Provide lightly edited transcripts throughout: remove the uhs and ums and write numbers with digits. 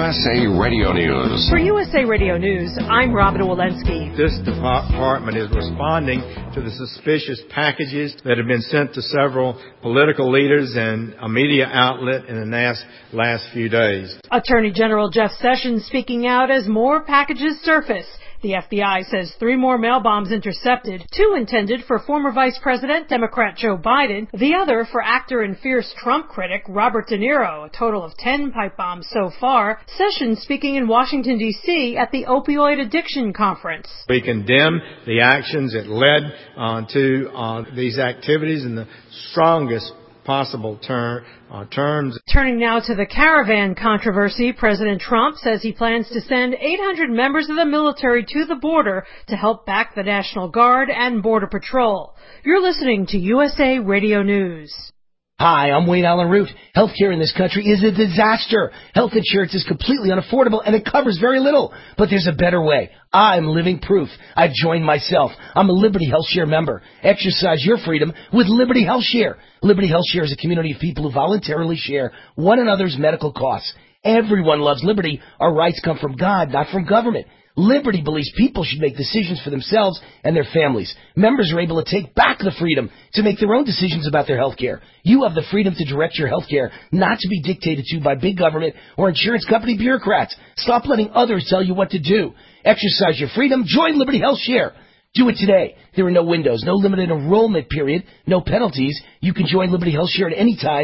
USA Radio News. For USA Radio News, I'm Robin Walensky. This department is responding to the suspicious packages that have been sent to several political leaders and a media outlet in the last few days. Attorney General Jeff Sessions speaking out as more packages surface. The FBI says 3 more mail bombs intercepted, 2 intended for former Vice President Democrat Joe Biden, the other for actor and fierce Trump critic Robert De Niro, a total of 10 pipe bombs so far. Sessions speaking in Washington, D.C. at the Opioid Addiction Conference. We condemn the actions that led to these activities in the strongest possible terms. Turning now to the caravan controversy, President Trump says he plans to send 800 members of the military to the border to help back the National Guard and Border Patrol. You're listening to USA Radio News. Hi, I'm Wayne Allen Root. Healthcare in this country is a disaster. Health insurance is completely unaffordable and it covers very little. But there's a better way. I'm living proof. I've joined myself. I'm a Liberty Health Share member. Exercise your freedom with Liberty Health Share. Liberty Health Share is a community of people who voluntarily share one another's medical costs. Everyone loves liberty. Our rights come from God, not from government. Liberty believes people should make decisions for themselves and their families. Members are able to take back the freedom to make their own decisions about their health care. You have the freedom to direct your health care, not to be dictated to by big government or insurance company bureaucrats. Stop letting others tell you what to do. Exercise your freedom. Join Liberty Health Share. Do it today. There are no windows, no limited enrollment period, no penalties. You can join Liberty Health Share at any time,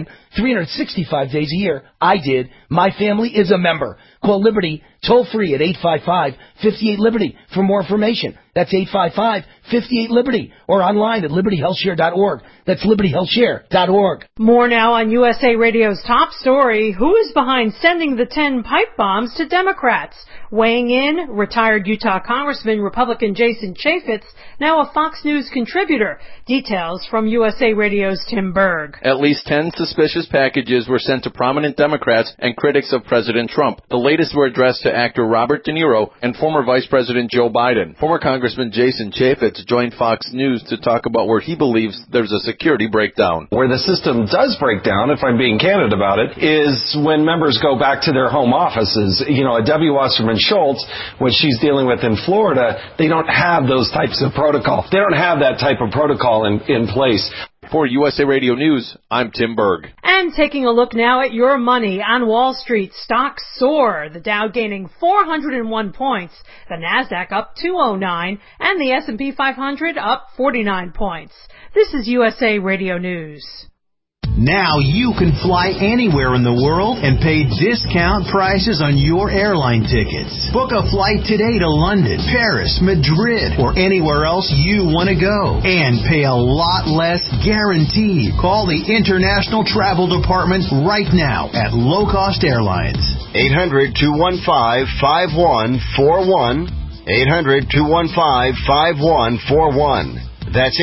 365 days a year. I did. My family is a member. Call Liberty toll-free at 855-58-LIBERTY for more information. That's 855-58-LIBERTY or online at libertyhealthshare.org. That's libertyhealthshare.org. More now on USA Radio's top story. Who is behind sending the 10 pipe bombs to Democrats? Weighing in, retired Utah Congressman Republican Jason Chaffetz, now a Fox News contributor. Details from USA Radio's Tim Berg. At least 10 suspicious packages were sent to prominent Democrats and critics of President Trump. The latest were addressed to actor Robert De Niro and former Vice President Joe Biden. Former Congressman Jason Chaffetz joined Fox News to talk about where he believes there's a security breakdown. Where the system does break down, if I'm being candid about it, is when members go back to their home offices. You know, Debbie Wasserman Schultz, what she's dealing with in Florida, they don't have those types of protocol. They don't have that type of protocol in place. For USA Radio News, I'm Tim Berg. And taking a look now at your money on Wall Street, stocks soar. The Dow gaining 401 points, the Nasdaq up 209, and the S&P 500 up 49 points. This is USA Radio News. Now you can fly anywhere in the world and pay discount prices on your airline tickets. Book a flight today to London, Paris, Madrid, or anywhere else you want to go. And pay a lot less guaranteed. Call the International Travel Department right now at Low Cost Airlines. 800-215-5141. 800-215-5141. That's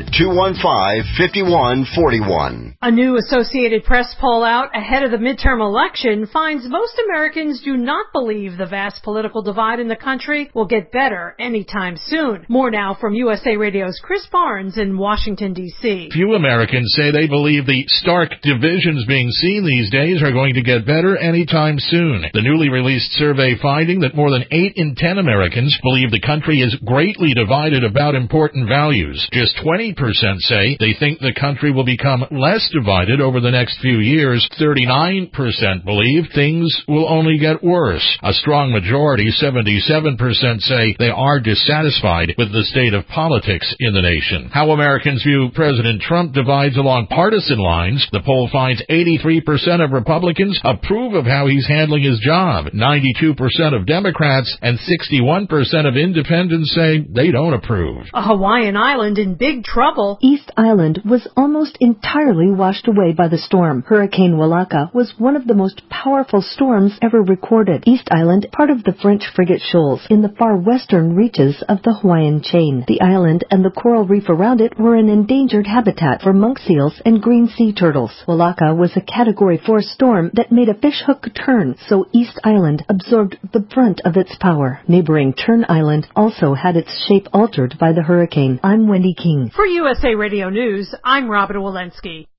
800-215-5141. A new Associated Press poll out ahead of the midterm election finds most Americans do not believe the vast political divide in the country will get better anytime soon. More now from USA Radio's Chris Barnes in Washington, D.C. Few Americans say they believe the stark divisions being seen these days are going to get better anytime soon. The newly released survey finding that more than 8 in 10 Americans believe the country is greatly divided about important values. Just 20% say they think the country will become less divided over the next few years. 39% believe things will only get worse. A strong majority, 77%, say they are dissatisfied with the state of politics in the nation. How Americans view President Trump divides along partisan lines. The poll finds 83% of Republicans approve of how he's handling his job. 92% of Democrats and 61% of independents say they don't approve. A Hawaiian island in big trouble. East Island was almost entirely washed away by the storm. Hurricane Walaka was one of the most powerful storms ever recorded. East Island, part of the French frigate shoals, in the far western reaches of the Hawaiian chain. The island and the coral reef around it were an endangered habitat for monk seals and green sea turtles. Walaka was a Category 4 storm that made a fishhook turn, so East Island absorbed the brunt of its power. Neighboring Turn Island also had its shape altered by the hurricane. I'm Wendy King. For USA Radio News, I'm Robin Walensky.